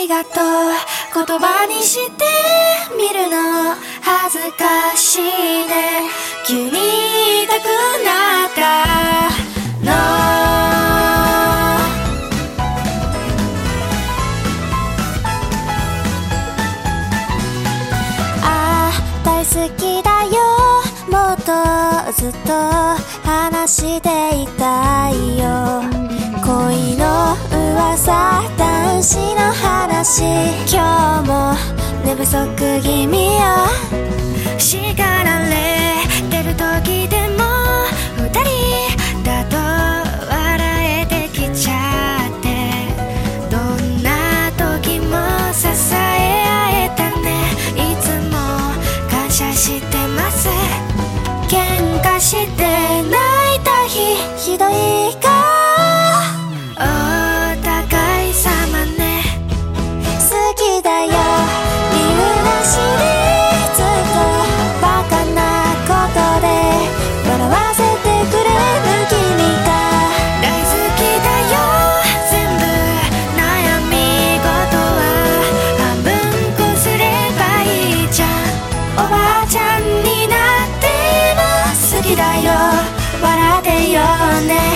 りがとう言葉にしてみるの恥ずかしいね急に言いたくなったのああ大好きだよもっとずっと話していたいよ恋の噂男子の話今日も寝不足気味よ叱られてる時でも二人だと笑えてきちゃってどんな時も支え合えたねいつも感謝してます喧嘩して泣いた日ひどいかお互い様ね好きだよ理由なしにずっとバカなことで笑わせてくれる君が大好きだよ全部悩み事は半分こすればいいじゃんおばあちゃんになっても好きだよ笑ってよね